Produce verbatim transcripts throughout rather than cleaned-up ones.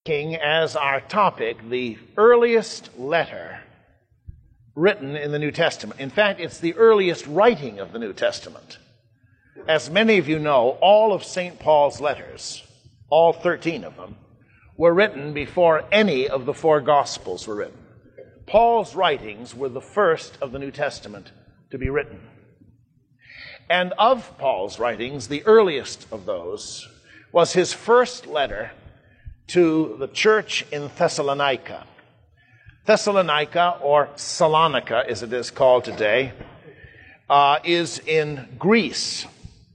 Taking as our topic the earliest letter written in the New Testament. In fact, it's the earliest writing of the New Testament. As many of you know, all of Saint Paul's letters, all thirteen of them, were written before any of the four Gospels were written. Paul's writings were the first of the New Testament to be written. And of Paul's writings, the earliest of those was his first letter to the church in Thessalonica. Thessalonica, or Salonika as it is called today, uh, is in Greece.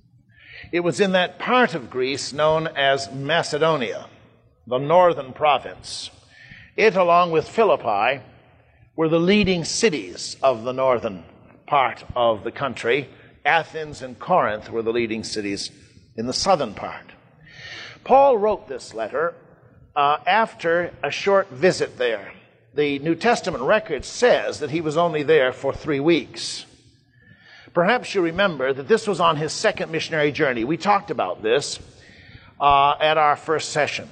It was in that part of Greece known as Macedonia, the northern province. It, along with Philippi, were the leading cities of the northern part of the country. Athens and Corinth were the leading cities in the southern part. Paul wrote this letter uh, after a short visit there. The New Testament record says that he was only there for three weeks. Perhaps you remember that this was on his second missionary journey. We talked about this uh, at our first session.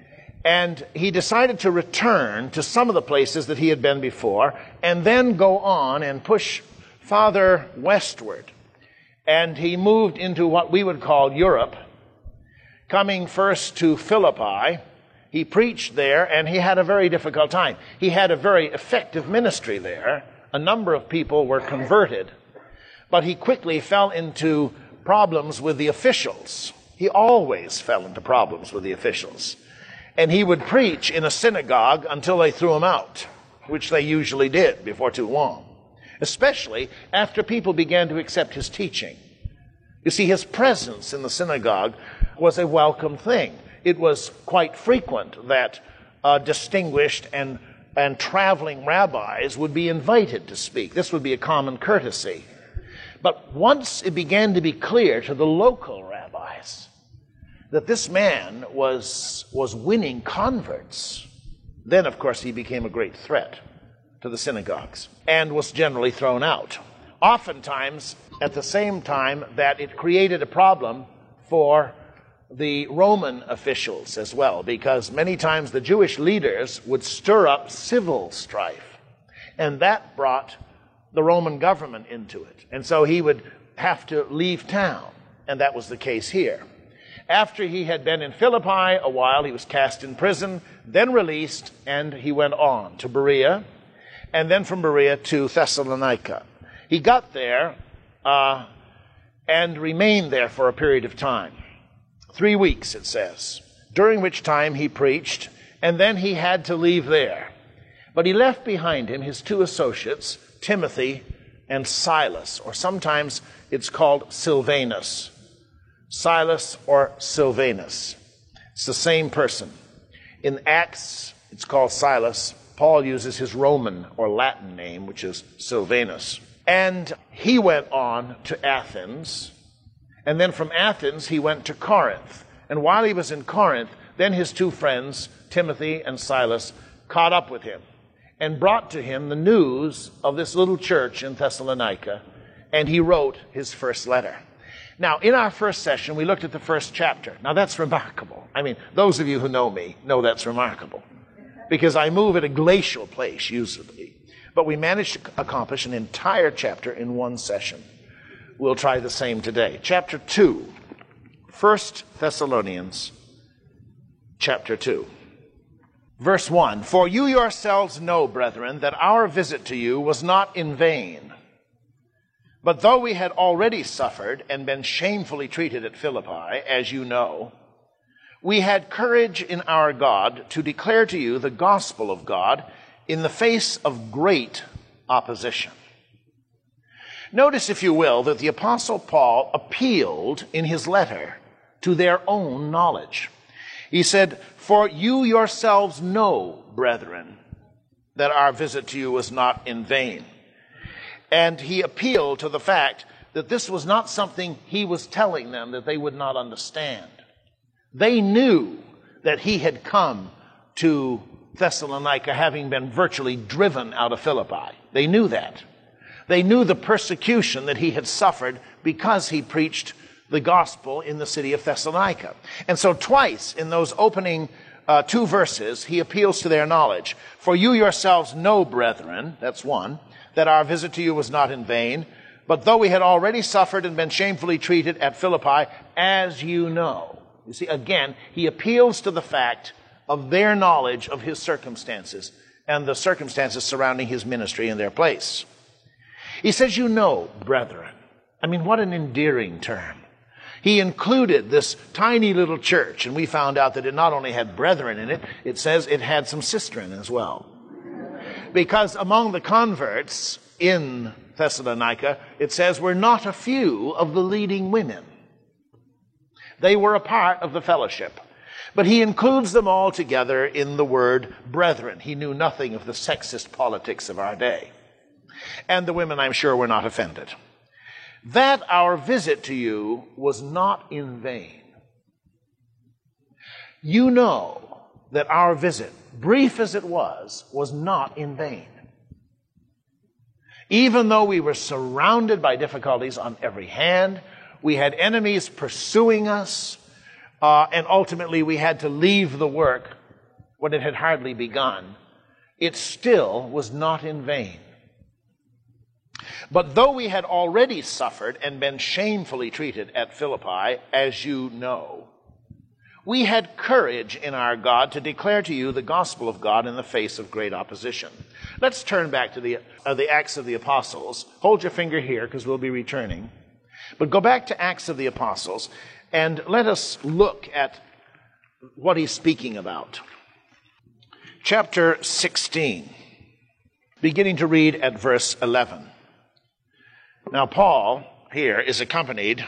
And he decided to return to some of the places that he had been before and then go on and push farther westward. And he moved into what we would call Europe, coming first to Philippi. He preached there, and he had a very difficult time. He had a very effective ministry there. A number of people were converted, but he quickly fell into problems with the officials. He always fell into problems with the officials. And he would preach in a synagogue until they threw him out, which they usually did before too long, especially after people began to accept his teaching. You see, his presence in the synagogue was a welcome thing. It was quite frequent that uh, distinguished and, and traveling rabbis would be invited to speak. This would be a common courtesy. But once it began to be clear to the local rabbis that this man was, was winning converts, then, of course, he became a great threat to the synagogues and was generally thrown out. Oftentimes, at the same time that it created a problem for the Roman officials as well, because many times the Jewish leaders would stir up civil strife, and that brought the Roman government into it. And so he would have to leave town, and that was the case here. After he had been in Philippi a while, he was cast in prison, then released, and he went on to Berea, and then from Berea to Thessalonica. He got there uh, and remained there for a period of time. Three weeks, it says, during which time he preached, and then he had to leave there. But he left behind him his two associates, Timothy and Silas, or sometimes it's called Silvanus. Silas or Silvanus. It's the same person. In Acts, it's called Silas. Paul uses his Roman or Latin name, which is Silvanus. And he went on to Athens. And then from Athens, he went to Corinth. And while he was in Corinth, then his two friends, Timothy and Silas, caught up with him and brought to him the news of this little church in Thessalonica. And he wrote his first letter. Now, in our first session, we looked at the first chapter. Now, that's remarkable. I mean, those of you who know me know that's remarkable, because I move at a glacial pace, usually. But we managed to accomplish an entire chapter in one session. We'll try the same today. Chapter two, First Thessalonians, chapter two. Verse one, "For you yourselves know, brethren, that our visit to you was not in vain. But though we had already suffered and been shamefully treated at Philippi, as you know, we had courage in our God to declare to you the gospel of God in the face of great opposition." Notice, if you will, that the Apostle Paul appealed in his letter to their own knowledge. He said, "For you yourselves know, brethren, that our visit to you was not in vain." And he appealed to the fact that this was not something he was telling them that they would not understand. They knew that he had come to Thessalonica having been virtually driven out of Philippi. They knew that. They knew the persecution that he had suffered because he preached the gospel in the city of Thessalonica. And so twice in those opening uh, two verses, he appeals to their knowledge. For you yourselves know, brethren, that's one, that our visit to you was not in vain. But though we had already suffered and been shamefully treated at Philippi, as you know. You see, again, he appeals to the fact of their knowledge of his circumstances and the circumstances surrounding his ministry in their place. He says, you know, brethren. I mean, what an endearing term. He included this tiny little church, and we found out that it not only had brethren in it, it says it had some sistren as well. Because among the converts in Thessalonica, it says, were not a few of the leading women. They were a part of the fellowship. But he includes them all together in the word brethren. He knew nothing of the sexist politics of our day. And the women, I'm sure, were not offended. That our visit to you was not in vain. You know that our visit, brief as it was, was not in vain. Even though we were surrounded by difficulties on every hand, we had enemies pursuing us, uh, and ultimately we had to leave the work when it had hardly begun, it still was not in vain. But though we had already suffered and been shamefully treated at Philippi, as you know, we had courage in our God to declare to you the gospel of God in the face of great opposition. Let's turn back to the, uh, the Acts of the Apostles. Hold your finger here because we'll be returning. But go back to Acts of the Apostles and let us look at what he's speaking about. Chapter sixteen, beginning to read at verse eleven. Now, Paul here is accompanied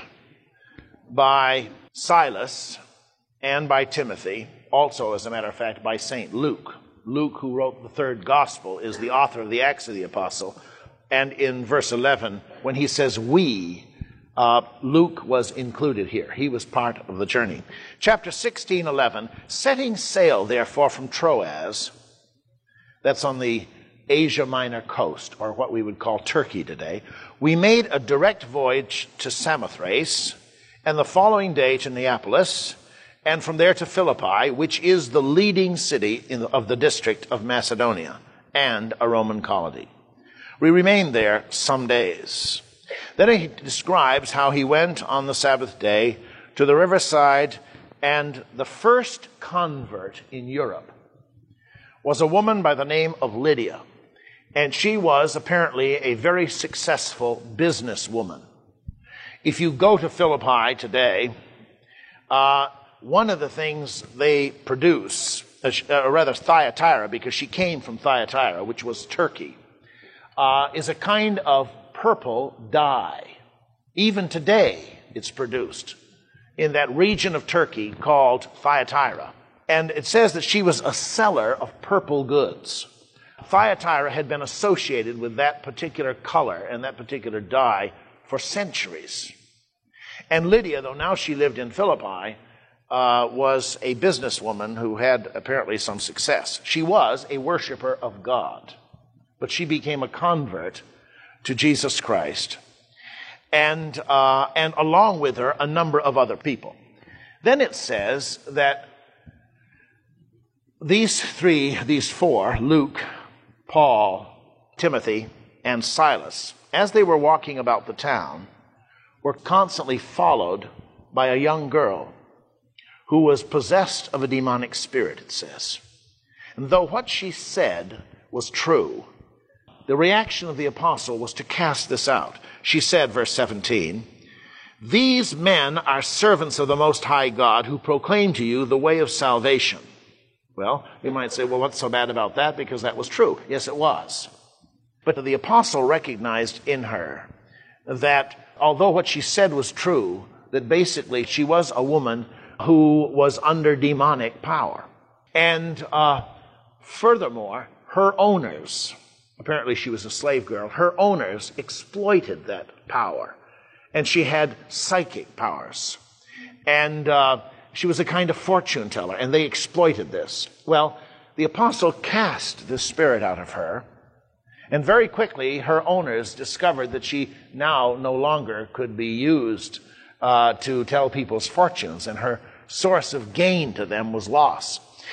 by Silas and by Timothy, also, as a matter of fact, by Saint Luke. Luke, who wrote the third gospel, is the author of the Acts of the Apostle. And in verse eleven, when he says we, uh, Luke was included here. He was part of the journey. Chapter sixteen, eleven, setting sail, therefore, from Troas, that's on the Asia Minor coast, or what we would call Turkey today, we made a direct voyage to Samothrace, and the following day to Neapolis, and from there to Philippi, which is the leading city in the, of the district of Macedonia, and a Roman colony. We remained there some days. Then he describes how he went on the Sabbath day to the riverside, and the first convert in Europe was a woman by the name of Lydia. And she was apparently a very successful businesswoman. If you go to Philippi today, uh, one of the things they produce, uh, or rather Thyatira, because she came from Thyatira, which was Turkey, uh, is a kind of purple dye. Even today, it's produced in that region of Turkey called Thyatira. And it says that she was a seller of purple goods. Thyatira had been associated with that particular color and that particular dye for centuries. And Lydia, though now she lived in Philippi, uh, was a businesswoman who had apparently some success. She was a worshiper of God, but she became a convert to Jesus Christ, and uh, and along with her, a number of other people. Then it says that these three, these four, Luke, Paul, Timothy, and Silas, as they were walking about the town, were constantly followed by a young girl who was possessed of a demonic spirit, it says. And though what she said was true, the reaction of the apostle was to cast this out. She said, verse seventeen, "These men are servants of the Most High God who proclaim to you the way of salvation." Well, you might say, well, what's so bad about that? Because that was true. Yes, it was. But the apostle recognized in her that although what she said was true, that basically she was a woman who was under demonic power. And uh, furthermore, her owners, apparently she was a slave girl, her owners exploited that power. And she had psychic powers. And uh, she was a kind of fortune teller, and they exploited this. Well, the apostle cast this spirit out of her, and very quickly her owners discovered that she now no longer could be used uh, to tell people's fortunes, and her source of gain to them was loss.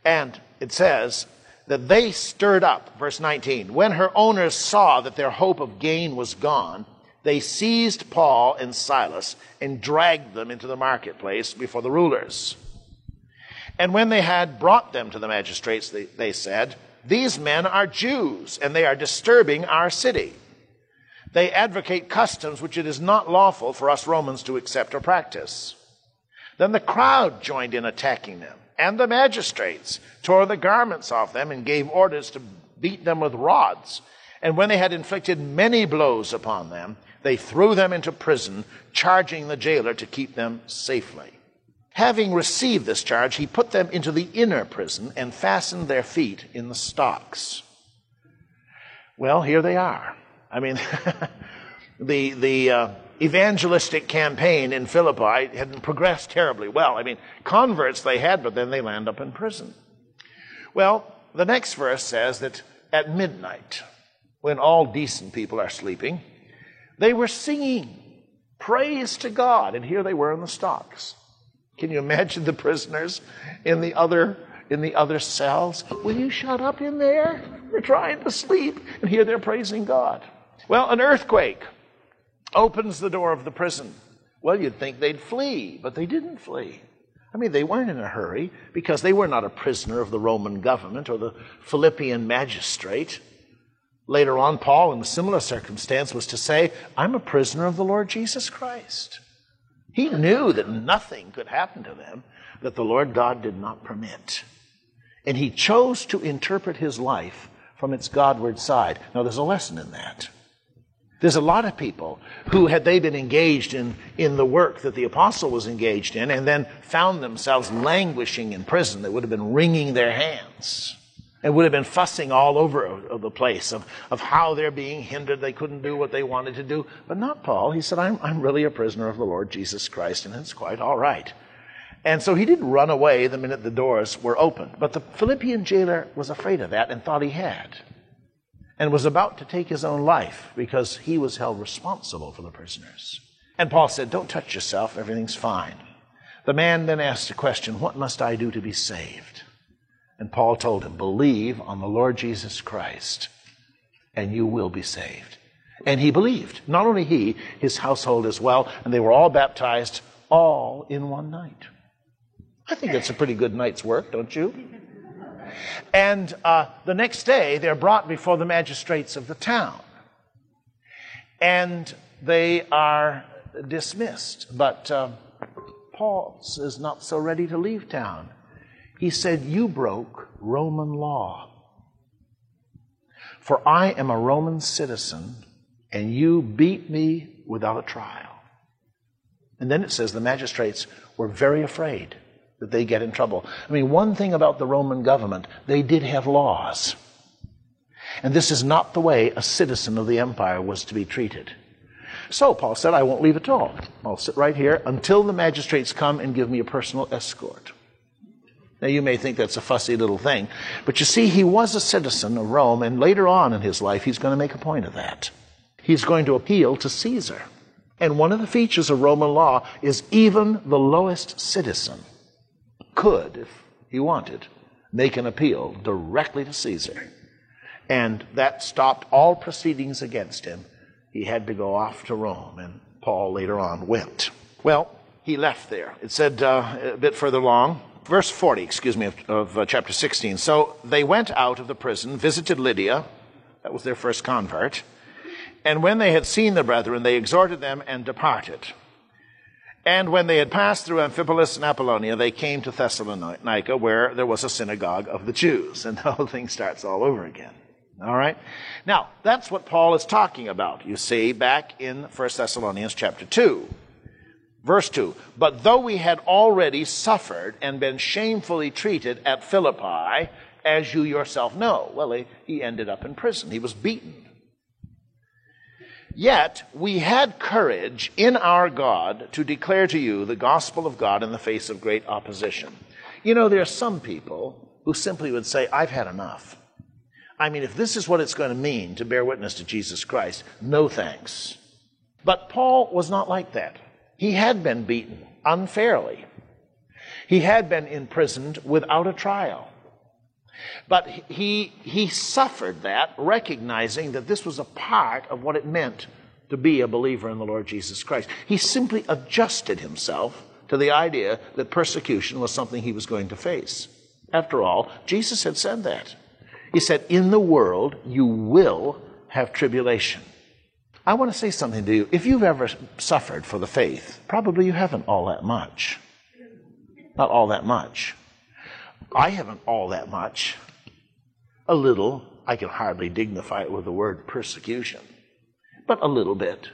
And it says that they stirred up, verse nineteen, when her owners saw that their hope of gain was gone, they seized Paul and Silas and dragged them into the marketplace before the rulers. And when they had brought them to the magistrates, they, they said, "These men are Jews, and they are disturbing our city. They advocate customs which it is not lawful for us Romans to accept or practice." Then the crowd joined in attacking them, and the magistrates tore the garments off them and gave orders to beat them with rods. And when they had inflicted many blows upon them, they threw them into prison, charging the jailer to keep them safely. Having received this charge, he put them into the inner prison and fastened their feet in the stocks. Well, here they are. I mean, the the uh, evangelistic campaign in Philippi hadn't progressed terribly well. I mean, converts they had, but then they land up in prison. Well, the next verse says that at midnight, when all decent people are sleeping, they were singing praise to God, and here they were in the stocks. Can you imagine the prisoners in the other in the other cells? Will you shut up in there? We're trying to sleep, and here they're praising God. Well, an earthquake opens the door of the prison. Well, you'd think they'd flee, but they didn't flee. I mean, they weren't in a hurry because they were not a prisoner of the Roman government or the Philippian magistrate. Later on, Paul, in a similar circumstance, was to say, "I'm a prisoner of the Lord Jesus Christ." He knew that nothing could happen to them that the Lord God did not permit. And he chose to interpret his life from its Godward side. Now, there's a lesson in that. There's a lot of people who, had they been engaged in, in the work that the apostle was engaged in and then found themselves languishing in prison, they would have been wringing their hands and would have been fussing all over the place of, of how they're being hindered. They couldn't do what they wanted to do. But not Paul. He said, I'm, I'm really a prisoner of the Lord Jesus Christ, and it's quite all right. And so he didn't run away the minute the doors were opened. But the Philippian jailer was afraid of that and thought he had, and was about to take his own life because he was held responsible for the prisoners. And Paul said, "Don't touch yourself, everything's fine." The man then asked the question, "What must I do to be saved?" And Paul told him, "Believe on the Lord Jesus Christ, and you will be saved." And he believed. Not only he, his household as well, and they were all baptized all in one night. I think that's a pretty good night's work, don't you? And uh, the next day, they're brought before the magistrates of the town. And they are dismissed. But uh, Paul is not so ready to leave town. He said, "You broke Roman law. For I am a Roman citizen, and you beat me without a trial." And then it says the magistrates were very afraid that they get in trouble. I mean, one thing about the Roman government, they did have laws. And this is not the way a citizen of the empire was to be treated. So Paul said, "I won't leave at all. I'll sit right here until the magistrates come and give me a personal escort." Now, you may think that's a fussy little thing, but you see, he was a citizen of Rome, and later on in his life, he's going to make a point of that. He's going to appeal to Caesar. And one of the features of Roman law is even the lowest citizen could, if he wanted, make an appeal directly to Caesar. And that stopped all proceedings against him. He had to go off to Rome, and Paul later on went. Well, he left there. It said uh, a bit further along, verse forty, excuse me, of, of uh, chapter sixteen. So they went out of the prison, visited Lydia. That was their first convert. And when they had seen the brethren, they exhorted them and departed. And when they had passed through Amphipolis and Apollonia, they came to Thessalonica, where there was a synagogue of the Jews. And the whole thing starts all over again. All right? Now, that's what Paul is talking about, you see, back in First Thessalonians chapter two. Verse two, "But though we had already suffered and been shamefully treated at Philippi, as you yourself know." Well, he, he ended up in prison. He was beaten. "Yet we had courage in our God to declare to you the gospel of God in the face of great opposition." You know, there are some people who simply would say, "I've had enough. I mean, if this is what it's going to mean to bear witness to Jesus Christ, no thanks." But Paul was not like that. He had been beaten unfairly. He had been imprisoned without a trial. But he, he suffered that, recognizing that this was a part of what it meant to be a believer in the Lord Jesus Christ. He simply adjusted himself to the idea that persecution was something he was going to face. After all, Jesus had said that. He said, in the world you will have tribulation. I want to say something to you. If you've ever suffered for the faith, probably you haven't all that much. Not all that much. I haven't all that much. A little. I can hardly dignify it with the word persecution. But a little bit.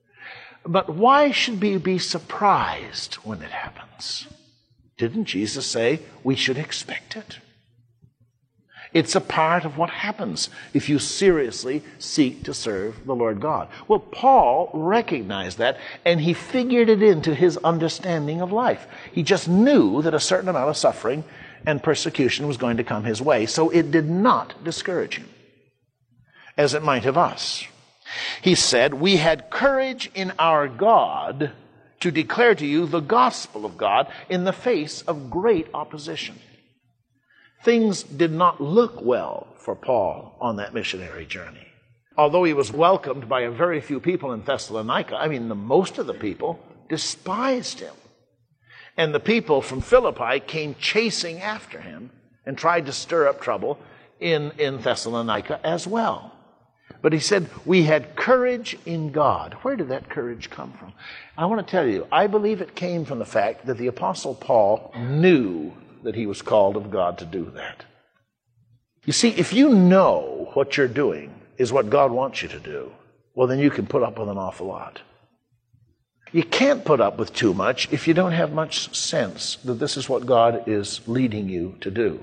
But why should we be surprised when it happens? Didn't Jesus say we should expect it? It's a part of what happens if you seriously seek to serve the Lord God. Well, Paul recognized that, and he figured it into his understanding of life. He just knew that a certain amount of suffering and persecution was going to come his way, so it did not discourage him, as it might have us. He said, we had courage in our God to declare to you the gospel of God in the face of great opposition. Things did not look well for Paul on that missionary journey. Although he was welcomed by a very few people in Thessalonica, I mean, the most of the people despised him. And the people from Philippi came chasing after him and tried to stir up trouble in, in Thessalonica as well. But he said, we had courage in God. Where did that courage come from? I want to tell you, I believe it came from the fact that the Apostle Paul knew that he was called of God to do that. You see, if you know what you're doing is what God wants you to do, well, then you can put up with an awful lot. You can't put up with too much if you don't have much sense that this is what God is leading you to do.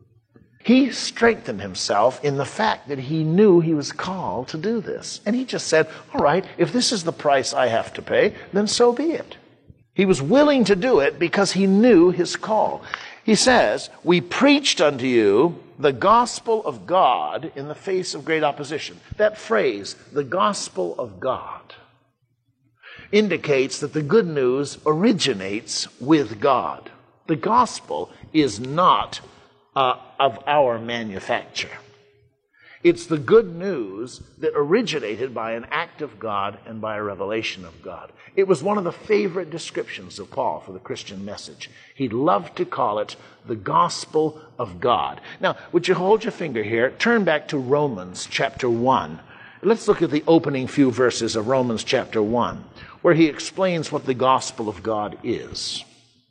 He strengthened himself in the fact that he knew he was called to do this. And he just said, all right, if this is the price I have to pay, then so be it. He was willing to do it because he knew his call. He says, we preached unto you the gospel of God in the face of great opposition. That phrase, the gospel of God, indicates that the good news originates with God. The gospel is not uh, of our manufacture. It's the good news that originated by an act of God and by a revelation of God. It was one of the favorite descriptions of Paul for the Christian message. He loved to call it the gospel of God. Now, would you hold your finger here? Turn back to Romans chapter one. Let's look at the opening few verses of Romans chapter one, where he explains what the gospel of God is.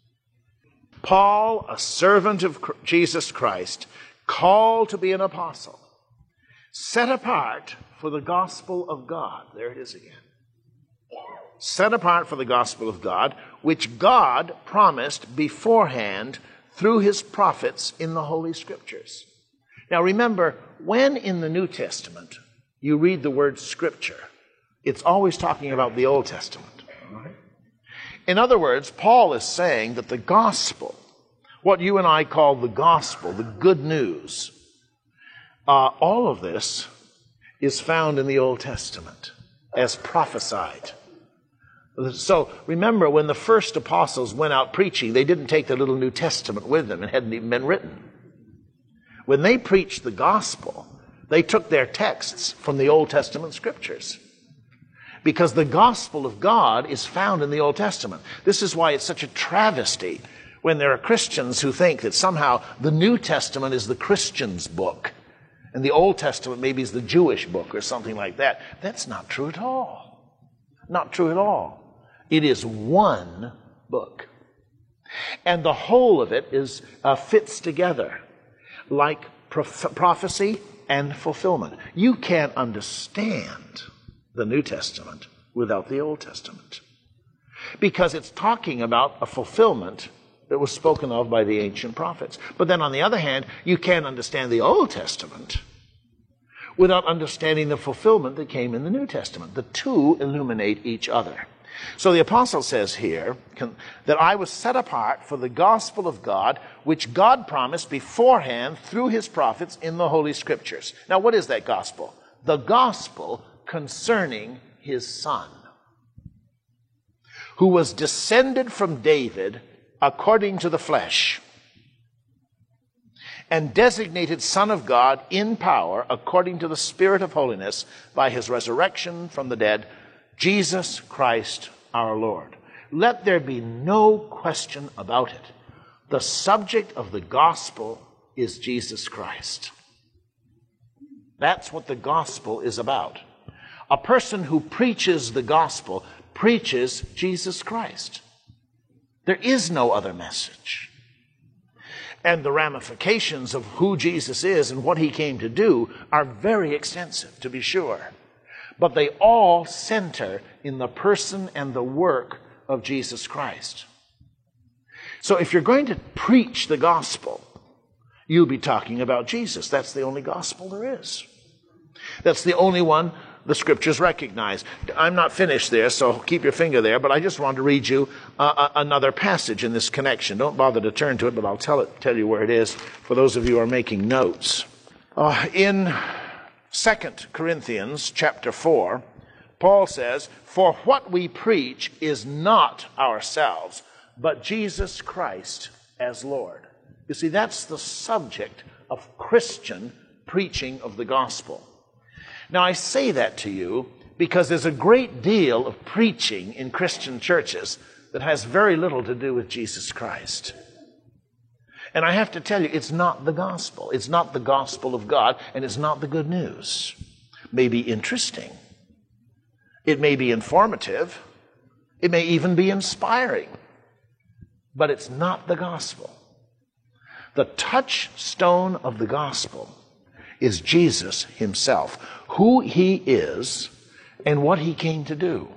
Paul, a servant of Jesus Christ, called to be an apostle, set apart for the gospel of God. There it is again. Set apart for the gospel of God, which God promised beforehand through his prophets in the Holy Scriptures. Now remember, when in the New Testament you read the word Scripture, it's always talking about the Old Testament. In other words, Paul is saying that the gospel, what you and I call the gospel, the good news, Uh, all of this is found in the Old Testament as prophesied. So remember, when the first apostles went out preaching, they didn't take the little New Testament with them. It hadn't even been written. When they preached the gospel, they took their texts from the Old Testament scriptures. Because the gospel of God is found in the Old Testament. This is why it's such a travesty when there are Christians who think that somehow the New Testament is the Christian's book and the Old Testament maybe is the Jewish book or something like that. That's not true at all. Not true at all. It is one book. And the whole of it is uh, fits together like prof- prophecy and fulfillment. You can't understand the New Testament without the Old Testament, because it's talking about a fulfillment that was spoken of by the ancient prophets. But then on the other hand, you can't understand the Old Testament without understanding the fulfillment that came in the New Testament. The two illuminate each other. So the apostle says here that I was set apart for the gospel of God, which God promised beforehand through his prophets in the Holy Scriptures. Now, what is that gospel? The gospel concerning his Son, who was descended from David according to the flesh, and designated Son of God in power according to the Spirit of holiness by his resurrection from the dead, Jesus Christ our Lord. Let there be no question about it. The subject of the gospel is Jesus Christ. That's what the gospel is about. A person who preaches the gospel preaches Jesus Christ. There is no other message. And the ramifications of who Jesus is and what he came to do are very extensive, to be sure. But they all center in the person and the work of Jesus Christ. So if you're going to preach the gospel, you'll be talking about Jesus. That's the only gospel there is. That's the only one the Scriptures recognize. I'm not finished there, so keep your finger there, but I just want to read you uh, another passage in this connection. Don't bother to turn to it, but I'll tell it, tell you where it is for those of you who are making notes. Uh, in Second Corinthians chapter four, Paul says, "For what we preach is not ourselves, but Jesus Christ as Lord." You see, that's the subject of Christian preaching of the gospel. Now, I say that to you because there's a great deal of preaching in Christian churches that has very little to do with Jesus Christ. And I have to tell you, it's not the gospel. It's not the gospel of God, and it's not the good news. It may be interesting. It may be informative. It may even be inspiring. But it's not the gospel. The touchstone of the gospel is Jesus himself, who he is and what he came to do.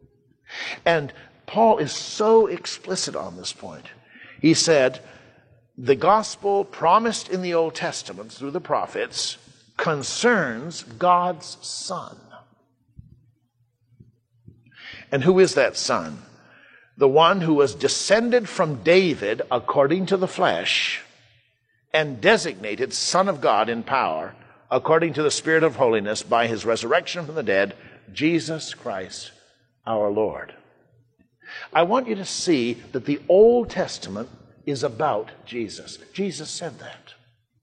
And Paul is so explicit on this point. He said, the gospel promised in the Old Testament through the prophets concerns God's Son. And who is that Son? The one who was descended from David according to the flesh and designated Son of God in power, according to the Spirit of holiness, by his resurrection from the dead, Jesus Christ our Lord. I want you to see that the Old Testament is about Jesus. Jesus said that.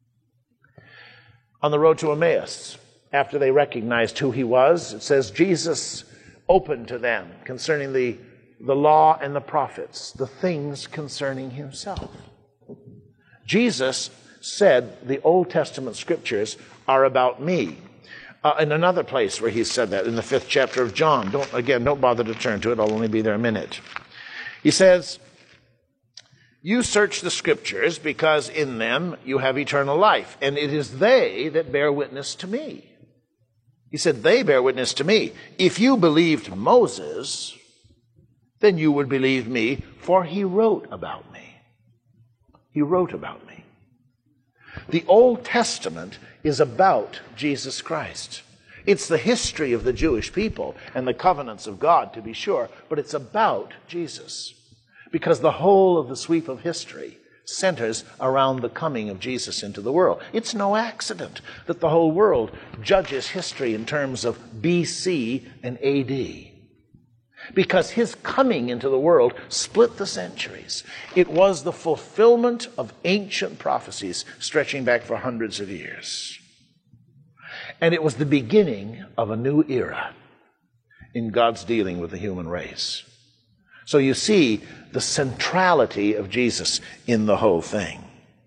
On the road to Emmaus, after they recognized who he was, it says, Jesus opened to them concerning the, the law and the prophets, the things concerning himself. Jesus said the Old Testament scriptures are about me. Uh, in another place where he said that, in the fifth chapter of John, don't, again, don't bother to turn to it, I'll only be there a minute. He says, you search the scriptures because in them you have eternal life, and it is they that bear witness to me. He said, they bear witness to me. If you believed Moses, then you would believe me, for he wrote about me. He wrote about me. The Old Testament is about Jesus Christ. It's the history of the Jewish people and the covenants of God, to be sure, but it's about Jesus. Because the whole of the sweep of history centers around the coming of Jesus into the world. It's no accident that the whole world judges history in terms of B C and A D. Because his coming into the world split the centuries. It was the fulfillment of ancient prophecies stretching back for hundreds of years. And it was the beginning of a new era in God's dealing with the human race. So you see the centrality of Jesus in the whole thing.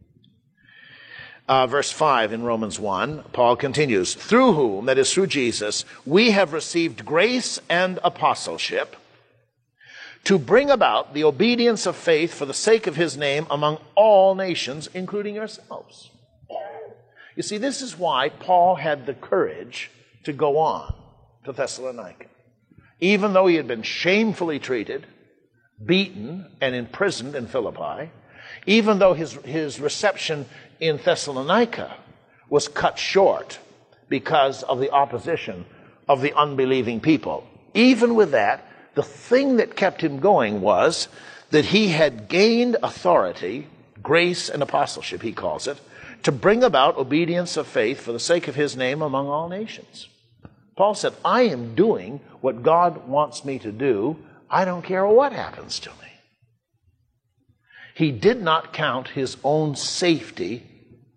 Uh, verse five in Romans one, Paul continues, through whom, that is through Jesus, we have received grace and apostleship to bring about the obedience of faith for the sake of his name among all nations, including yourselves. You see, this is why Paul had the courage to go on to Thessalonica. Even though he had been shamefully treated, beaten, and imprisoned in Philippi, even though his, his reception in Thessalonica was cut short because of the opposition of the unbelieving people. Even with that, the thing that kept him going was that he had gained authority, grace and apostleship, he calls it, to bring about obedience of faith for the sake of his name among all nations. Paul said, I am doing what God wants me to do. I don't care what happens to me. He did not count his own safety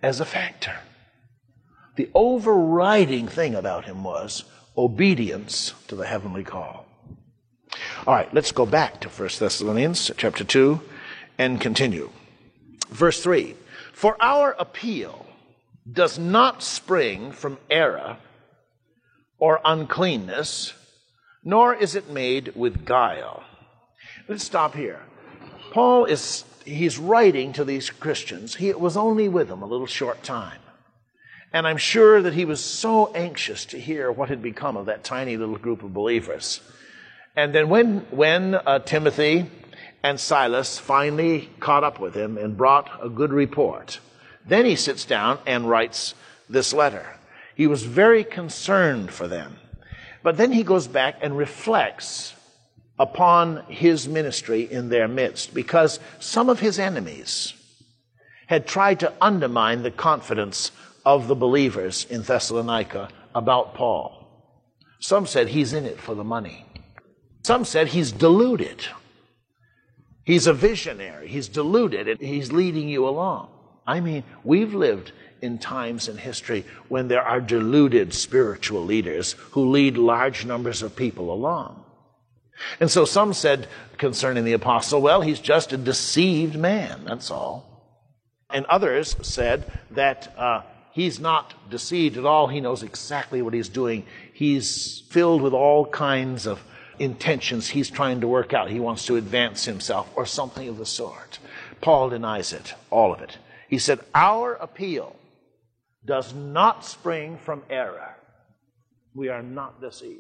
as a factor. The overriding thing about him was obedience to the heavenly call. All right, let's go back to First Thessalonians chapter two and continue. Verse three, for our appeal does not spring from error or uncleanness, nor is it made with guile. Let's stop here. Paul is, he's writing to these Christians. He was only with them a little short time. And I'm sure that he was so anxious to hear what had become of that tiny little group of believers. And then when, when uh, Timothy and Silas finally caught up with him and brought a good report, then he sits down and writes this letter. He was very concerned for them. But then he goes back and reflects upon his ministry in their midst, because some of his enemies had tried to undermine the confidence of the believers in Thessalonica about Paul. Some said he's in it for the money. Some said he's deluded. He's a visionary. He's deluded and he's leading you along. I mean, we've lived in times in history when there are deluded spiritual leaders who lead large numbers of people along. And so some said concerning the apostle, well, he's just a deceived man, that's all. And others said that uh, he's not deceived at all. He knows exactly what he's doing. He's filled with all kinds of intentions he's trying to work out. He wants to advance himself or something of the sort. Paul denies it, all of it. He said, our appeal does not spring from error. We are not deceived.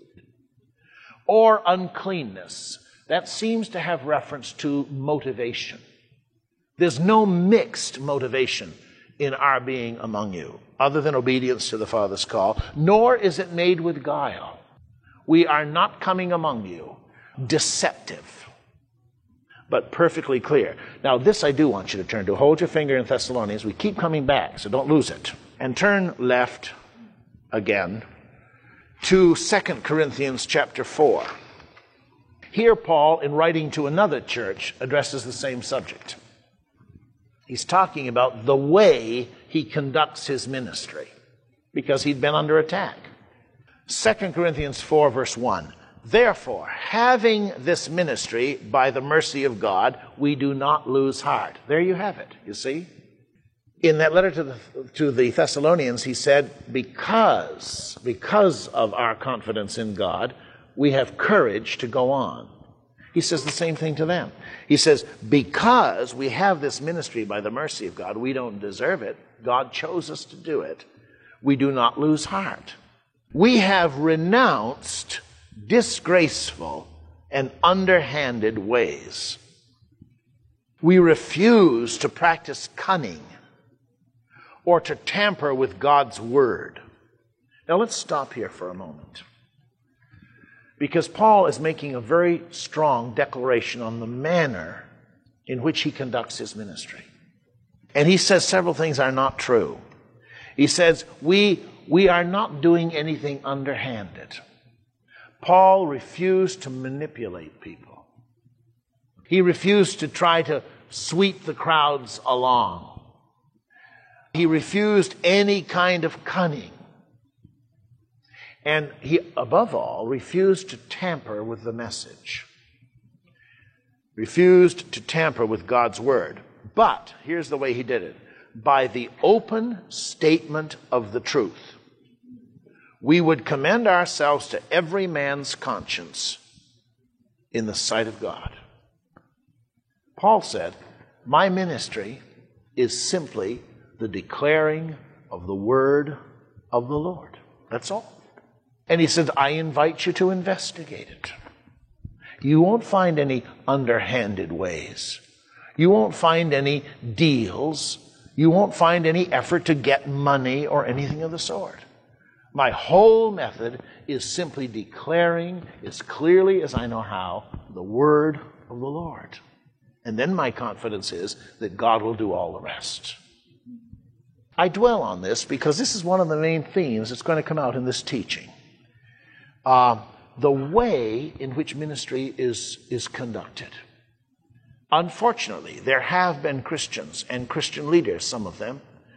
Or uncleanness. That seems to have reference to motivation. There's no mixed motivation in our being among you, other than obedience to the Father's call, nor is it made with guile. We are not coming among you deceptive, but perfectly clear. Now, this I do want you to turn to. Hold your finger in Thessalonians. We keep coming back, so don't lose it. And turn left again to Second Corinthians chapter four. Here Paul, in writing to another church, addresses the same subject. He's talking about the way he conducts his ministry, because he'd been under attack. Second Corinthians four, verse one. Therefore, having this ministry by the mercy of God, we do not lose heart. There you have it, you see. In that letter to the, to the Thessalonians, he said, because, because of our confidence in God, we have courage to go on. He says the same thing to them. He says, because we have this ministry by the mercy of God, we don't deserve it. God chose us to do it. We do not lose heart. We have renounced disgraceful and underhanded ways. We refuse to practice cunning or to tamper with God's word. Now let's stop here for a moment, because Paul is making a very strong declaration on the manner in which he conducts his ministry. And he says several things are not true. He says, we, we are not doing anything underhanded. Paul refused to manipulate people. He refused to try to sweep the crowds along. He refused any kind of cunning. And he, above all, refused to tamper with the message. Refused to tamper with God's word. But, here's the way he did it. By the open statement of the truth, we would commend ourselves to every man's conscience in the sight of God. Paul said, my ministry is simply the declaring of the word of the Lord. That's all. And he said, I invite you to investigate it. You won't find any underhanded ways. You won't find any deals. You won't find any effort to get money or anything of the sort. My whole method is simply declaring as clearly as I know how the word of the Lord. And then my confidence is that God will do all the rest. I dwell on this because this is one of the main themes that's going to come out in this teaching. Uh, the way in which ministry is, is conducted. Unfortunately, there have been Christians and Christian leaders, some of them,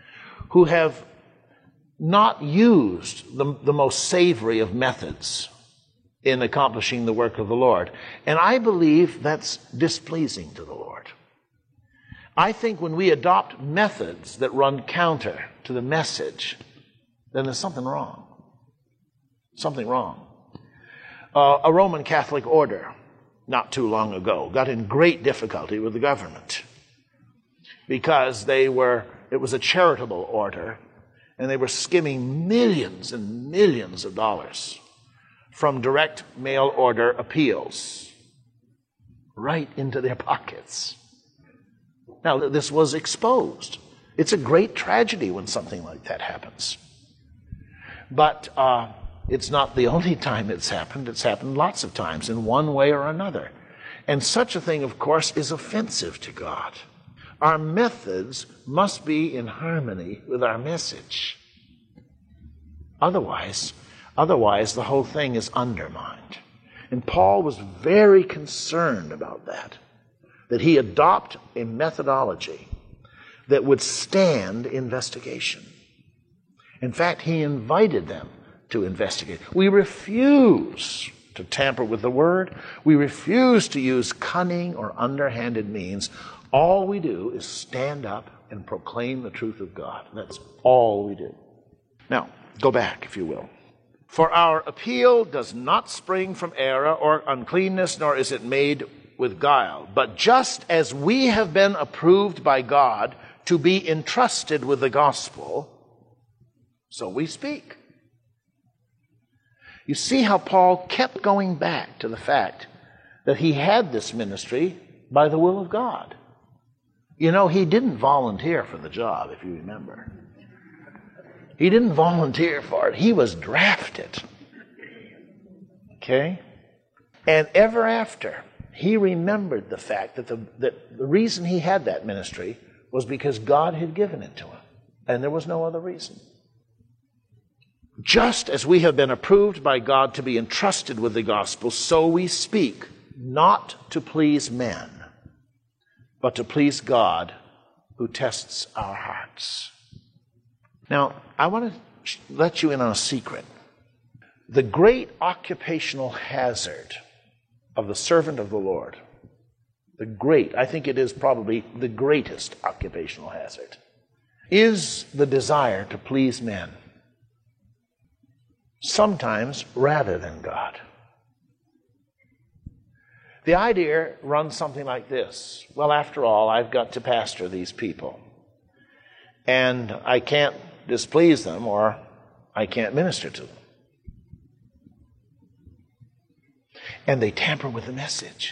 who have not used the, the most savory of methods in accomplishing the work of the Lord. And I believe that's displeasing to the Lord. I think when we adopt methods that run counter to the message, then there's something wrong. Something wrong. Uh, a Roman Catholic order, not too long ago, got in great difficulty with the government because they were, it was a charitable order, and they were skimming millions and millions of dollars from direct mail order appeals right into their pockets. Now, this was exposed. It's a great tragedy when something like that happens. But uh, it's not the only time it's happened. It's happened lots of times in one way or another. And such a thing, of course, is offensive to God. Our methods must be in harmony with our message. Otherwise, otherwise the whole thing is undermined. And Paul was very concerned about that, that he adopt a methodology that would stand investigation. In fact, he invited them to investigate. We refuse to tamper with the word. We refuse to use cunning or underhanded means. All we do is stand up and proclaim the truth of God. That's all we do. Now, go back, if you will. For our appeal does not spring from error or uncleanness, nor is it made with guile. But just as we have been approved by God to be entrusted with the gospel, so we speak. You see how Paul kept going back to the fact that he had this ministry by the will of God. You know, he didn't volunteer for the job, if you remember. He didn't volunteer for it. He was drafted. Okay? And ever after, he remembered the fact that the, that the reason he had that ministry was because God had given it to him. And there was no other reason. Just as we have been approved by God to be entrusted with the gospel, so we speak, not to please men, but to please God who tests our hearts. Now, I want to let you in on a secret. The great occupational hazard of the servant of the Lord, the great, I think it is probably the greatest occupational hazard, is the desire to please men, sometimes rather than God. The idea runs something like this. Well, after all, I've got to pastor these people, and I can't displease them or I can't minister to them. And they tamper with the message.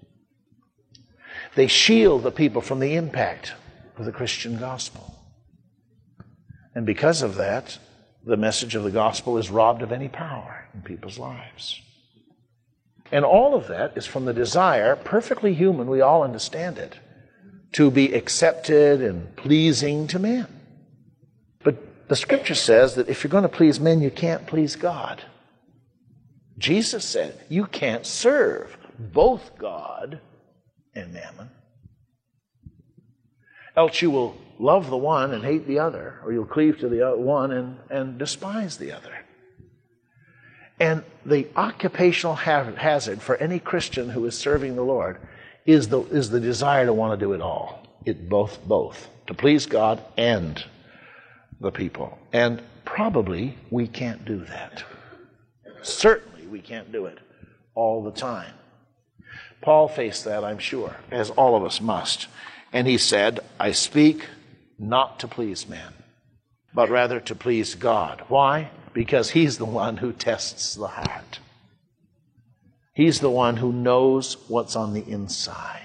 They shield the people from the impact of the Christian gospel. And because of that, the message of the gospel is robbed of any power in people's lives. And all of that is from the desire, perfectly human, we all understand it, to be accepted and pleasing to men. But the scripture says that if you're going to please men, you can't please God. Jesus said, you can't serve both God and mammon. Else you will love the one and hate the other, or you'll cleave to the one and, and despise the other. And the occupational hazard for any Christian who is serving the Lord is the, is the desire to want to do it all. It both, both, to please God and the people. And probably we can't do that. Certainly we can't do it all the time. Paul faced that, I'm sure, as all of us must. And he said, I speak not to please men, but rather to please God. Why? Because he's the one who tests the heart. He's the one who knows what's on the inside.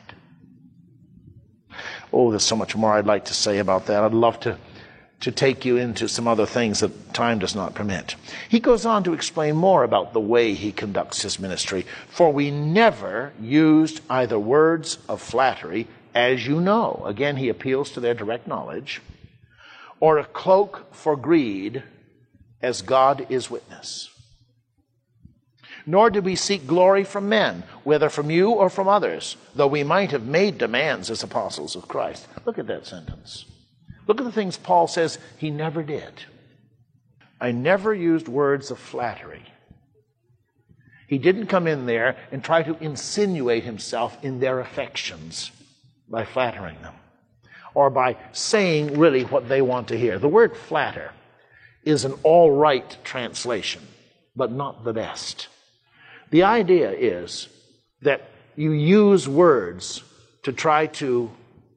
Oh, there's so much more I'd like to say about that. I'd love to, to take you into some other things that time does not permit. He goes on to explain more about the way he conducts his ministry. For we never used either words of flattery, as you know. Again, he appeals to their direct knowledge. Or a cloak for greed, as God is witness. Nor did we seek glory from men, whether from you or from others, though we might have made demands as apostles of Christ. Look at that sentence. Look at the things Paul says he never did. I never used words of flattery. He didn't come in there and try to insinuate himself in their affections by flattering them or by saying really what they want to hear. The word flatter is an all right translation, but not the best. The idea is that you use words to try to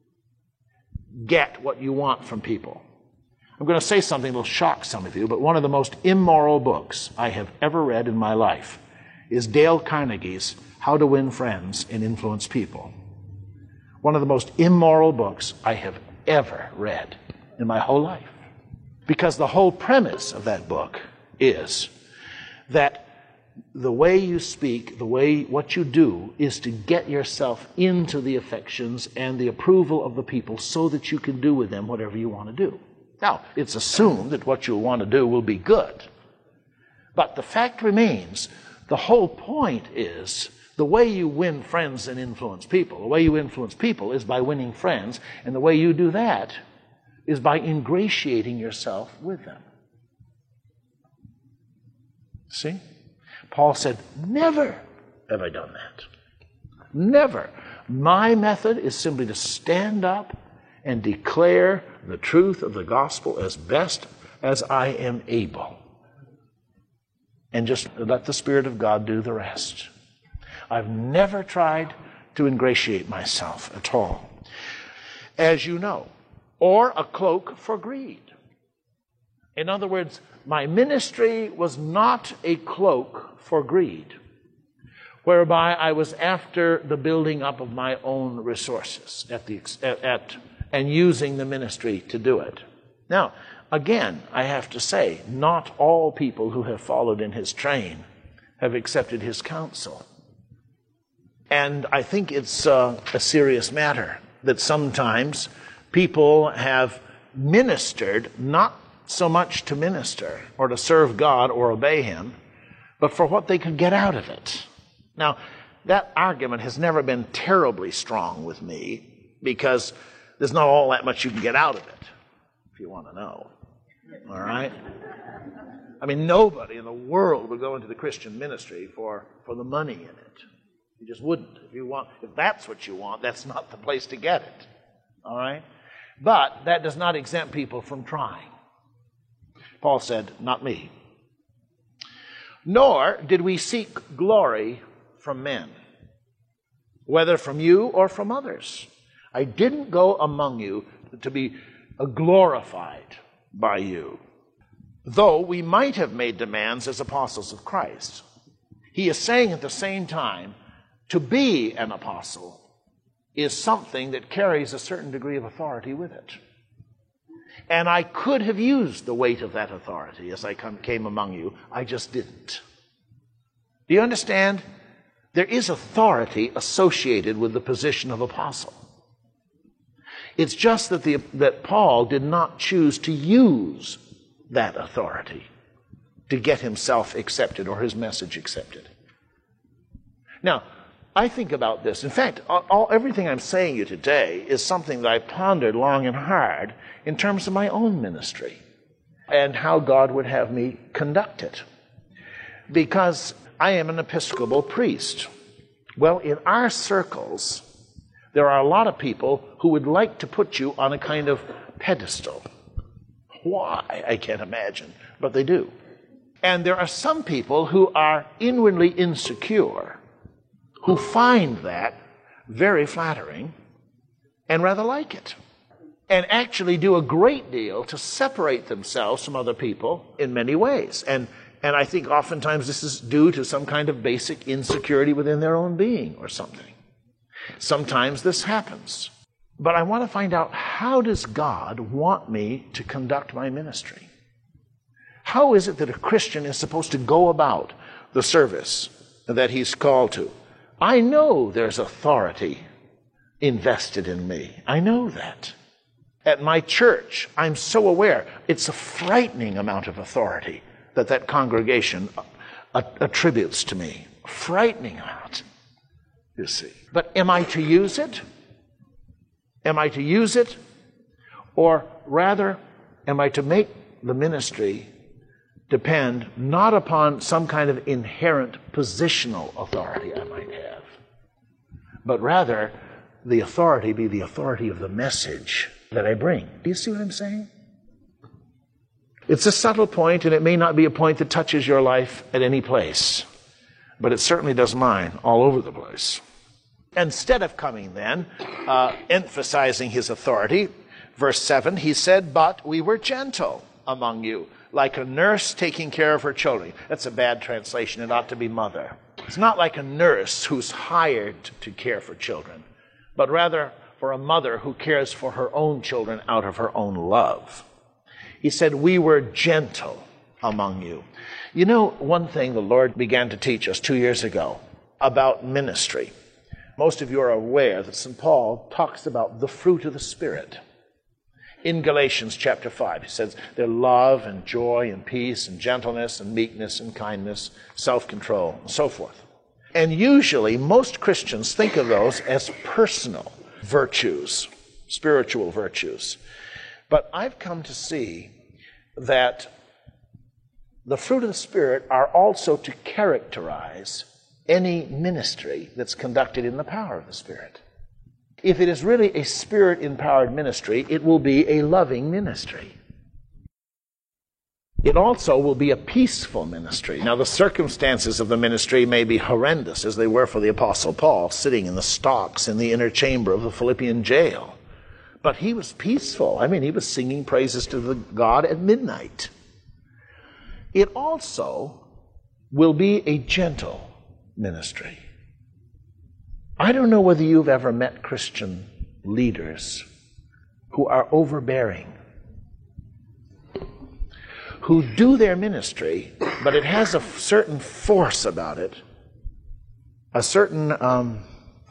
get what you want from people. I'm going to say something that will shock some of you, but one of the most immoral books I have ever read in my life is Dale Carnegie's How to Win Friends and Influence People. One of the most immoral books I have ever read in my whole life. Because the whole premise of that book is that the way you speak, the way what you do, is to get yourself into the affections and the approval of the people so that you can do with them whatever you want to do. Now, it's assumed that what you'll want to do will be good. But the fact remains, the whole point is the way you win friends and influence people. The way you influence people is by winning friends, and the way you do that is by ingratiating yourself with them. See? Paul said, never have I done that. Never. My method is simply to stand up and declare the truth of the gospel as best as I am able. And just let the Spirit of God do the rest. I've never tried to ingratiate myself at all, as you know, or a cloak for greed. In other words, my ministry was not a cloak for greed, whereby I was after the building up of my own resources at the at, at and using the ministry to do it. Now, again, I have to say, not all people who have followed in his train have accepted his counsel. And I think it's uh, a serious matter that sometimes people have ministered not so much to minister or to serve God or obey him, but for what they could get out of it. Now, that argument has never been terribly strong with me because there's not all that much you can get out of it, if you want to know. All right? I mean, nobody in the world would go into the Christian ministry for, for the money in it. You just wouldn't. If you want, if that's what you want, that's not the place to get it. All right? But that does not exempt people from trying. Paul said, not me. Nor did we seek glory from men, whether from you or from others. I didn't go among you to be glorified by you, though we might have made demands as apostles of Christ. He is saying at the same time, to be an apostle is something that carries a certain degree of authority with it. And I could have used the weight of that authority as I come, came among you. I just didn't. Do you understand? There is authority associated with the position of apostle. It's just that, the, that Paul did not choose to use that authority to get himself accepted or his message accepted. Now, I think about this. In fact, all, all, everything I'm saying to you today is something that I pondered long and hard in terms of my own ministry and how God would have me conduct it. Because I am an Episcopal priest. Well, in our circles, there are a lot of people who would like to put you on a kind of pedestal. Why? I can't imagine, but they do. And there are some people who are inwardly insecure, who find that very flattering and rather like it, and actually do a great deal to separate themselves from other people in many ways. And, and I think oftentimes this is due to some kind of basic insecurity within their own being or something. Sometimes this happens. But I want to find out, how does God want me to conduct my ministry? How is it that a Christian is supposed to go about the service that he's called to? I know there's authority invested in me. I know that. At my church, I'm so aware. It's a frightening amount of authority that that congregation attributes to me. A frightening amount, you see. But am I to use it? Am I to use it? Or rather, am I to make the ministry depend not upon some kind of inherent positional authority I might have, but rather the authority be the authority of the message that I bring? Do you see what I'm saying? It's a subtle point, and it may not be a point that touches your life at any place, but it certainly does mine all over the place. Instead of coming then, uh, emphasizing his authority, verse seven, he said, but we were gentle among you, like a nurse taking care of her children. That's a bad translation. It ought to be mother. It's not like a nurse who's hired to care for children, but rather for a mother who cares for her own children out of her own love. He said, we were gentle among you. You know, one thing the Lord began to teach us two years ago about ministry. Most of you are aware that Saint Paul talks about the fruit of the Spirit. In Galatians chapter five, he says, they're love and joy and peace and gentleness and meekness and kindness, self-control, and so forth. And usually, most Christians think of those as personal virtues, spiritual virtues. But I've come to see that the fruit of the Spirit are also to characterize any ministry that's conducted in the power of the Spirit. If it is really a Spirit-empowered ministry, it will be a loving ministry. It also will be a peaceful ministry. Now, the circumstances of the ministry may be horrendous, as they were for the Apostle Paul, sitting in the stocks in the inner chamber of the Philippian jail. But he was peaceful. I mean, he was singing praises to the God at midnight. It also will be a gentle ministry. I don't know whether you've ever met Christian leaders who are overbearing, who do their ministry, but it has a certain force about it, a certain, um,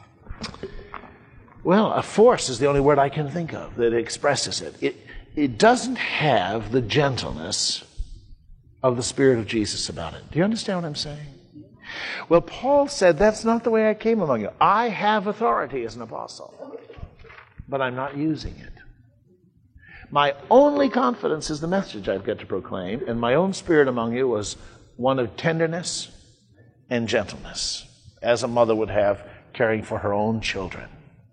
well, a force is the only word I can think of that expresses it. It, it doesn't have the gentleness of the Spirit of Jesus about it. Do you understand what I'm saying? Well, Paul said, that's not the way I came among you. I have authority as an apostle, but I'm not using it. My only confidence is the message I've got to proclaim, and my own spirit among you was one of tenderness and gentleness, as a mother would have caring for her own children.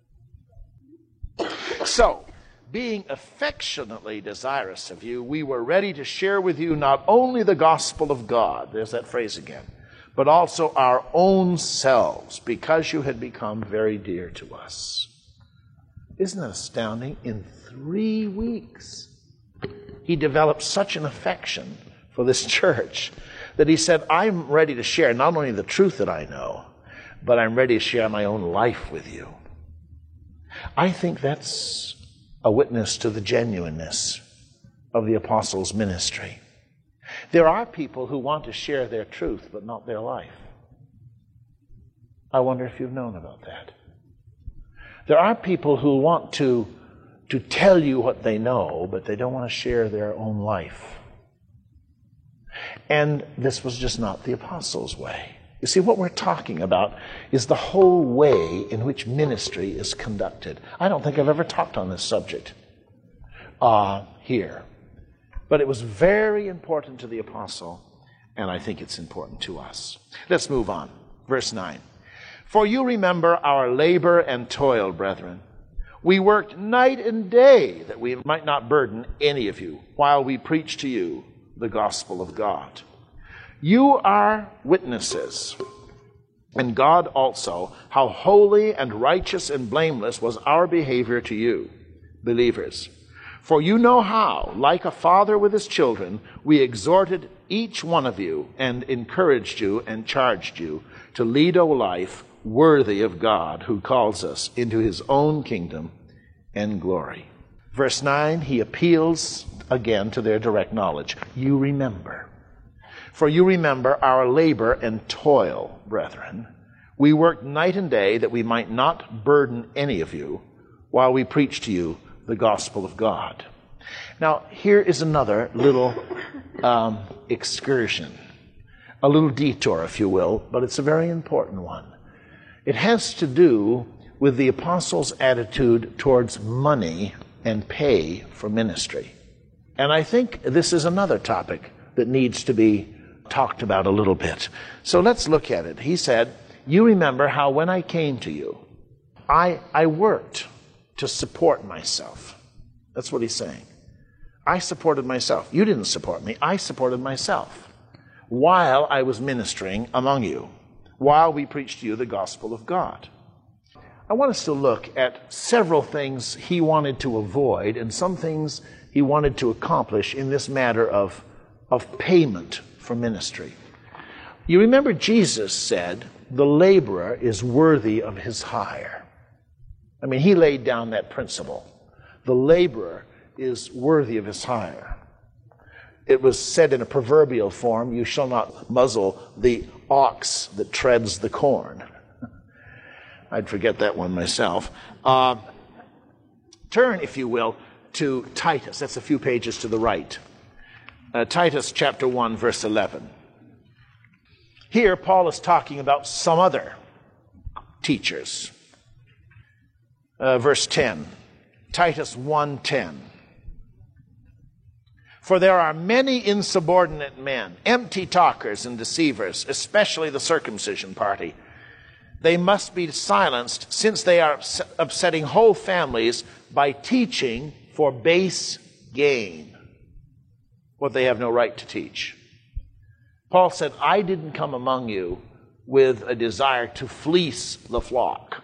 So, being affectionately desirous of you, we were ready to share with you not only the gospel of God, there's that phrase again, but also our own selves, because you had become very dear to us. Isn't that astounding? In three weeks, he developed such an affection for this church that he said, I'm ready to share not only the truth that I know, but I'm ready to share my own life with you. I think that's a witness to the genuineness of the apostles' ministry. There are people who want to share their truth, but not their life. I wonder if you've known about that. There are people who want to, to tell you what they know, but they don't want to share their own life. And this was just not the apostles' way. You see, what we're talking about is the whole way in which ministry is conducted. I don't think I've ever talked on this subject uh, here. But it was very important to the apostle, and I think it's important to us. Let's move on. Verse nine. For you remember our labor and toil, brethren. We worked night and day that we might not burden any of you while we preach to you the gospel of God. You are witnesses, and God also, how holy and righteous and blameless was our behavior to you, believers. For you know how, like a father with his children, we exhorted each one of you and encouraged you and charged you to lead a life worthy of God, who calls us into his own kingdom and glory. Verse nine, he appeals again to their direct knowledge. You remember. For you remember our labor and toil, brethren. We worked night and day that we might not burden any of you while we preach to you the gospel of God. Now, here is another little um, excursion, a little detour, if you will, but it's a very important one. It has to do with the apostles' attitude towards money and pay for ministry. And I think this is another topic that needs to be talked about a little bit. So let's look at it. He said, you remember how when I came to you, I, I worked to support myself. That's what he's saying. I supported myself. You didn't support me. I supported myself while I was ministering among you, while we preached to you the gospel of God. I want us to look at several things he wanted to avoid and some things he wanted to accomplish in this matter of, of payment for ministry. You remember Jesus said, the laborer is worthy of his hire. I mean, he laid down that principle. The laborer is worthy of his hire. It was said in a proverbial form, you shall not muzzle the ox that treads the corn. I'd forget that one myself. Uh, turn, if you will, to Titus. That's a few pages to the right. Uh, Titus chapter one, verse eleven. Here, Paul is talking about some other teachers. Uh, verse ten. Titus one ten. For there are many insubordinate men, empty talkers and deceivers, especially the circumcision party. They must be silenced, since they are upsetting whole families by teaching for base gain what they have no right to teach. Paul said, I didn't come among you with a desire to fleece the flock.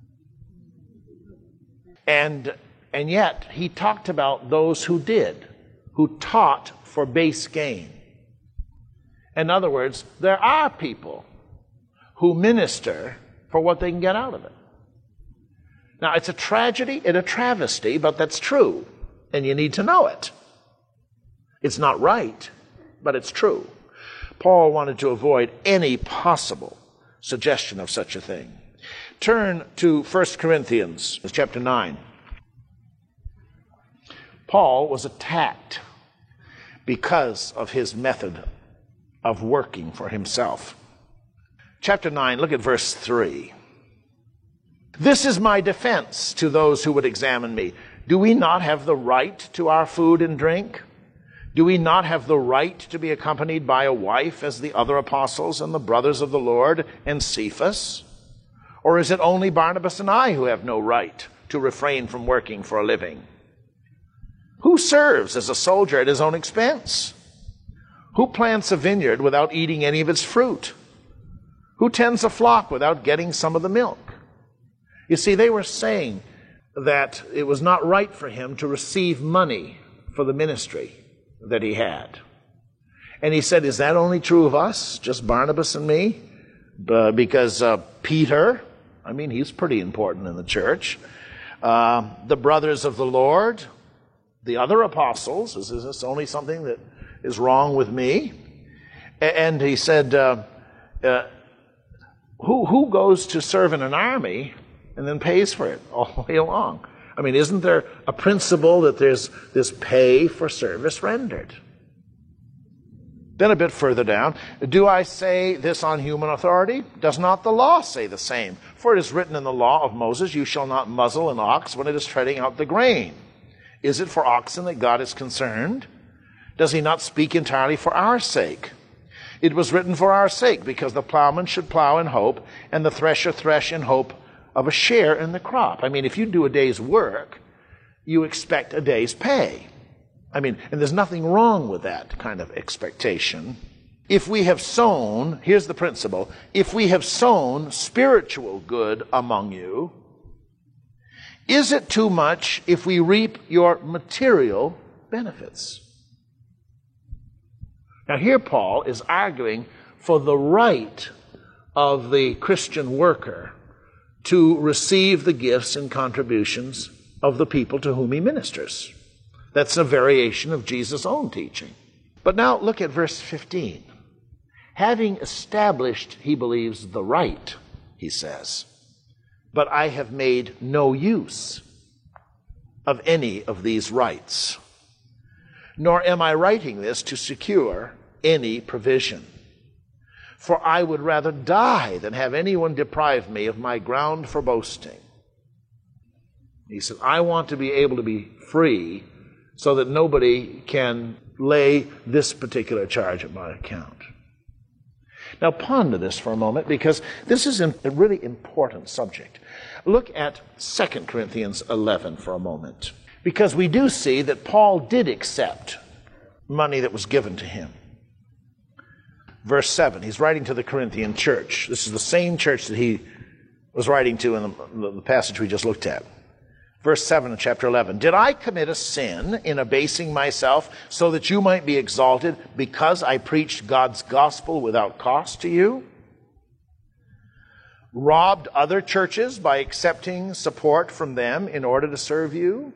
And, and yet, he talked about those who did, who taught for base gain. In other words, there are people who minister for what they can get out of it. Now, it's a tragedy and a travesty, but that's true, and you need to know it. It's not right, but it's true. Paul wanted to avoid any possible suggestion of such a thing. Turn to First Corinthians chapter nine. Paul was attacked because of his method of working for himself. Chapter nine, look at verse three. This is my defense to those who would examine me. Do we not have the right to our food and drink? Do we not have the right to be accompanied by a wife as the other apostles and the brothers of the Lord and Cephas? Or is it only Barnabas and I who have no right to refrain from working for a living? Who serves as a soldier at his own expense? Who plants a vineyard without eating any of its fruit? Who tends a flock without getting some of the milk? You see, they were saying that it was not right for him to receive money for the ministry that he had. And he said, is that only true of us, just Barnabas and me? Uh, because uh, Peter, I mean, he's pretty important in the church. Uh, the brothers of the Lord, the other apostles, is, is this only something that is wrong with me? And he said, uh, uh, who, who goes to serve in an army and then pays for it all the way along? I mean, isn't there a principle that there's this pay for service rendered? Then a bit further down, do I say this on human authority? Does not the law say the same? For it is written in the law of Moses, you shall not muzzle an ox when it is treading out the grain. Is it for oxen that God is concerned? Does he not speak entirely for our sake? It was written for our sake, because the plowman should plow in hope, and the thresher thresh in hope of a share in the crop. I mean, if you do a day's work, you expect a day's pay. I mean, and there's nothing wrong with that kind of expectation. If we have sown, here's the principle, if we have sown spiritual good among you, is it too much if we reap your material benefits? Now here Paul is arguing for the right of the Christian worker to receive the gifts and contributions of the people to whom he ministers. That's a variation of Jesus' own teaching. But now look at verse fifteen. Having established, he believes, the right, he says, but I have made no use of any of these rights, nor am I writing this to secure any provision. For I would rather die than have anyone deprive me of my ground for boasting. He said, I want to be able to be free so that nobody can lay this particular charge at my account. Now ponder this for a moment, because this is a really important subject. Look at Second Corinthians eleven for a moment, because we do see that Paul did accept money that was given to him. Verse seven, he's writing to the Corinthian church. This is the same church that he was writing to in the, the passage we just looked at. Verse seven of chapter eleven, did I commit a sin in abasing myself so that you might be exalted because I preached God's gospel without cost to you? Robbed other churches by accepting support from them in order to serve you?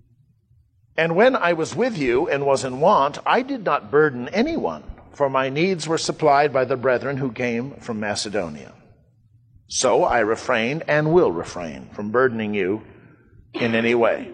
And when I was with you and was in want, I did not burden anyone, for my needs were supplied by the brethren who came from Macedonia. So I refrained and will refrain from burdening you in any way.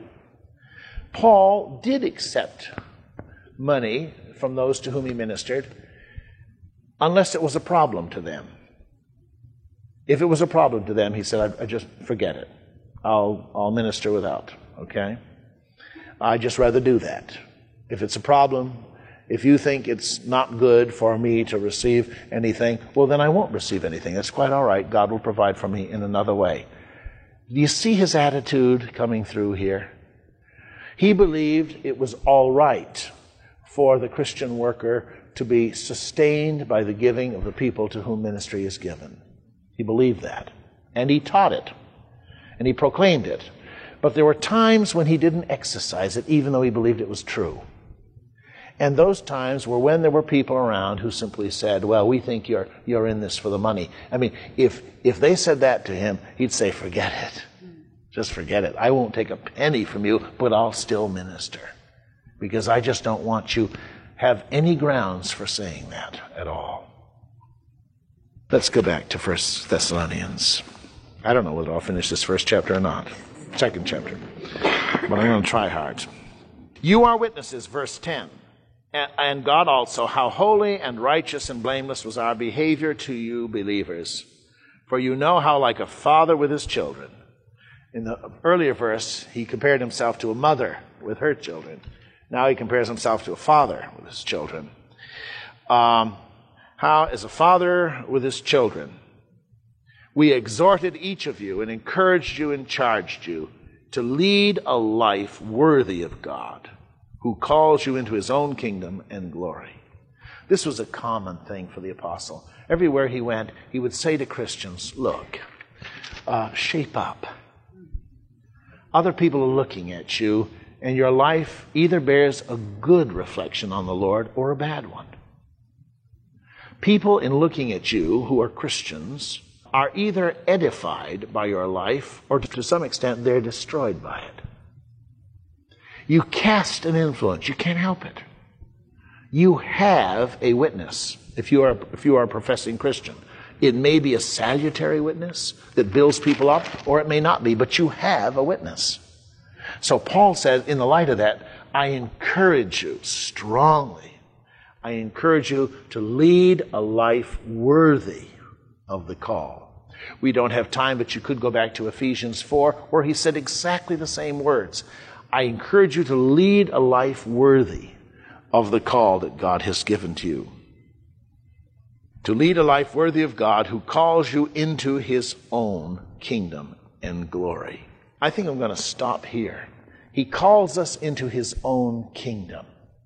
Paul did accept money from those to whom he ministered, unless it was a problem to them. If it was a problem to them, he said, I, I just forget it. I'll, I'll minister without, okay? I just rather do that. If it's a problem, if you think it's not good for me to receive anything, well, then I won't receive anything. That's quite all right. God will provide for me in another way. Do you see his attitude coming through here? He believed it was all right for the Christian worker to be sustained by the giving of the people to whom ministry is given. He believed that. And he taught it. And he proclaimed it. But there were times when he didn't exercise it, even though he believed it was true. And those times were when there were people around who simply said, well, we think you're you're in this for the money. I mean, if if they said that to him, he'd say, forget it. Just forget it. I won't take a penny from you, but I'll still minister. Because I just don't want you have any grounds for saying that at all. Let's go back to First Thessalonians. I don't know whether I'll finish this first chapter or not. Second chapter. But I'm going to try hard. You are witnesses, verse ten. And God also, how holy and righteous and blameless was our behavior to you believers. For you know how like a father with his children. In the earlier verse, he compared himself to a mother with her children. Now he compares himself to a father with his children. Um, how, as a father with his children, we exhorted each of you and encouraged you and charged you to lead a life worthy of God, who calls you into his own kingdom and glory. This was a common thing for the apostle. Everywhere he went, he would say to Christians, look, uh, shape up. Other people are looking at you, and your life either bears a good reflection on the Lord or a bad one. People in looking at you who are Christians are either edified by your life, or to some extent they're destroyed by it. You cast an influence. You can't help it. You have a witness if you are if you are a professing Christian. It may be a salutary witness that builds people up, or it may not be, but you have a witness. So Paul says, in the light of that, I encourage you strongly, I encourage you to lead a life worthy of the call. We don't have time, but you could go back to Ephesians four, where he said exactly the same words. I encourage you to lead a life worthy of the call that God has given to you. To lead a life worthy of God, who calls you into his own kingdom and glory. I think I'm going to stop here. He calls us into his own kingdom.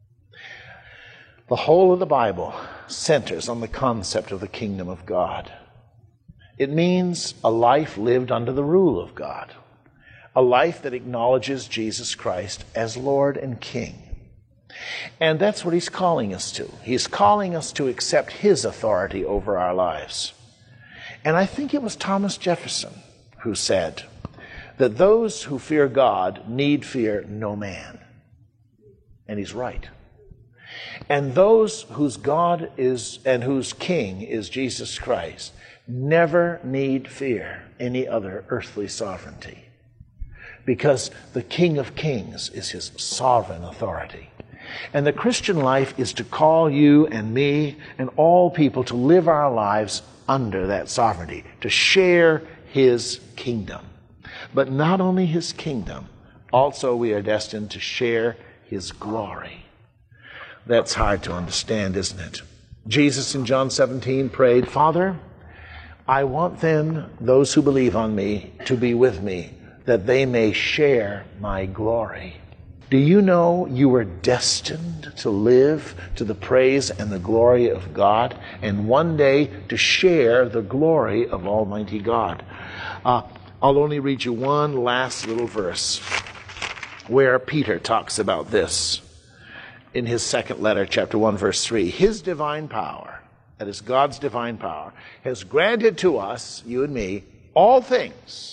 The whole of the Bible centers on the concept of the kingdom of God. It means a life lived under the rule of God. A life that acknowledges Jesus Christ as Lord and King. And that's what he's calling us to. He's calling us to accept his authority over our lives. And I think it was Thomas Jefferson who said that those who fear God need fear no man. And he's right. And those whose God is and whose King is Jesus Christ never need fear any other earthly sovereignty. Because the King of Kings is his sovereign authority. And the Christian life is to call you and me and all people to live our lives under that sovereignty, to share his kingdom. But not only his kingdom, also we are destined to share his glory. That's hard to understand, isn't it? Jesus in John seventeen prayed, Father, I want then those who believe on me to be with me, that they may share my glory. Do you know you were destined to live to the praise and the glory of God, and one day to share the glory of Almighty God? Uh, I'll only read you one last little verse where Peter talks about this in his second letter, chapter one, verse three. His divine power, that is God's divine power, has granted to us, you and me, all things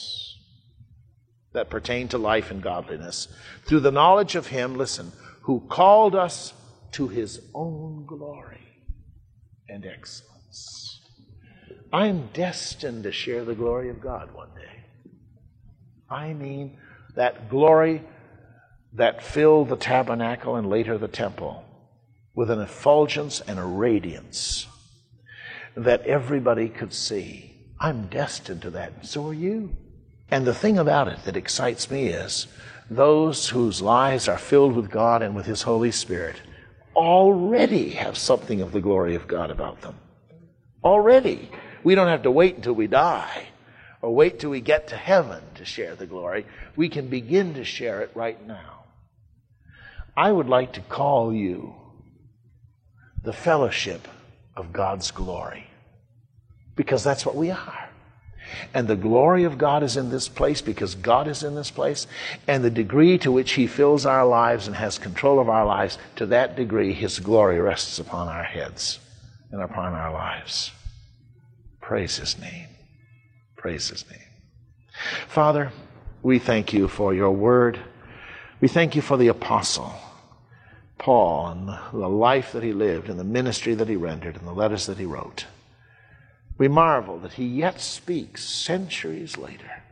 that pertain to life and godliness, through the knowledge of him, listen, who called us to his own glory and excellence. I'm destined to share the glory of God one day. I mean, that glory that filled the tabernacle and later the temple with an effulgence and a radiance that everybody could see. I'm destined to that, and so are you. And the thing about it that excites me is those whose lives are filled with God and with his Holy Spirit already have something of the glory of God about them. Already. We don't have to wait until we die or wait till we get to heaven to share the glory. We can begin to share it right now. I would like to call you the fellowship of God's glory, because that's what we are. And the glory of God is in this place because God is in this place. And the degree to which he fills our lives and has control of our lives, to that degree his glory rests upon our heads and upon our lives. Praise his name. Praise his name. Father, we thank you for your word. We thank you for the apostle Paul and the life that he lived and the ministry that he rendered and the letters that he wrote. We marvel that he yet speaks centuries later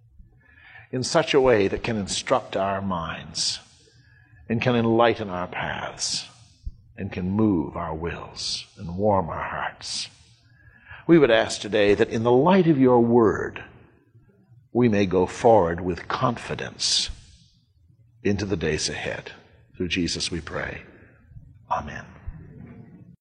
in such a way that can instruct our minds and can enlighten our paths and can move our wills and warm our hearts. We would ask today that in the light of your word, we may go forward with confidence into the days ahead. Through Jesus we pray. Amen.